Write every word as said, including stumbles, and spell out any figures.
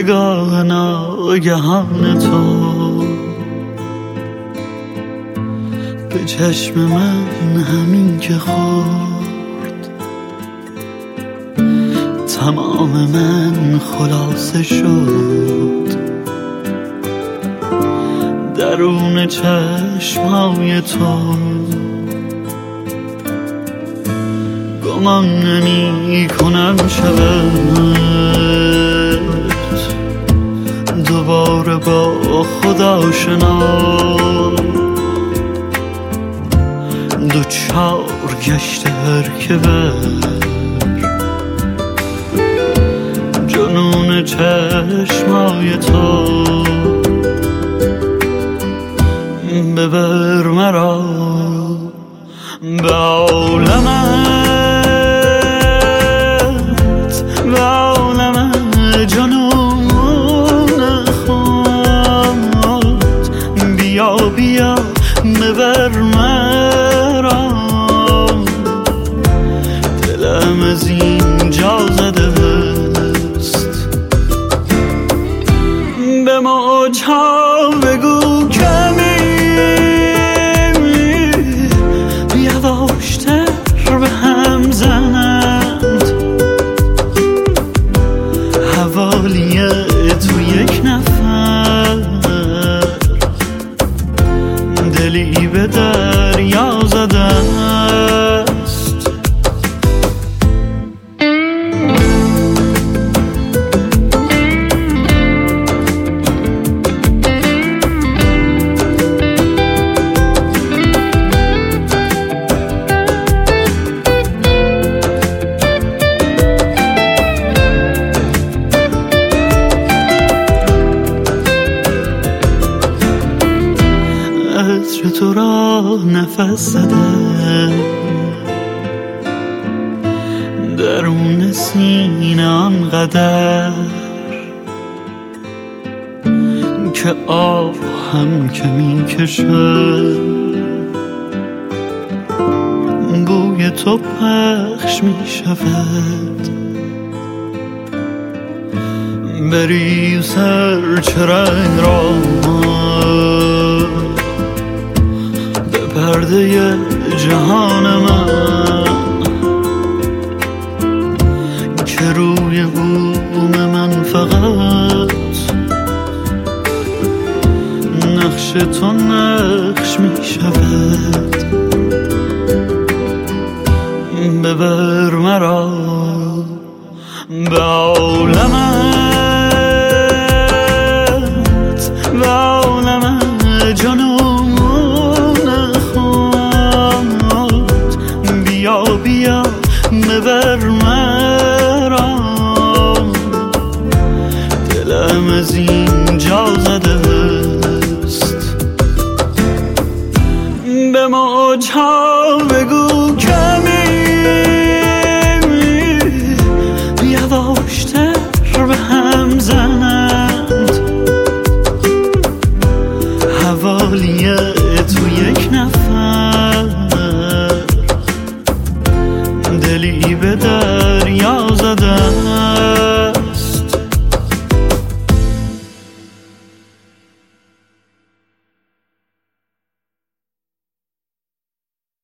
نگاه ناگهان تو به چشم من همین که خورد، تمام من خلاصه شد. درون چشمای تو گمان نمی کنم شود دوباره با خدا آشنا. دو چار گشته هر که بر جنون چشمای تو ببر مرا به عالمت، به عالم جنون خود. بیا بیا ببر مرا، دلم از اینجا زده است. به موجها بگو کمی یواشتر به هم زنند، حوالی تو یک نفر دلی به دریا زده است. عطر تو را نفس زده درون سینه آنقدر که آب هم که می کشد. بوی تو پخش می شود، بری سر چرنگ را پرده جهان من که روی بوم من فقط نقش تو نقش می شود. ببر مرا به عالمت، به عالم جنون خود. بیا بیا ببر مرا، دلم از اینجا زده است. به موجها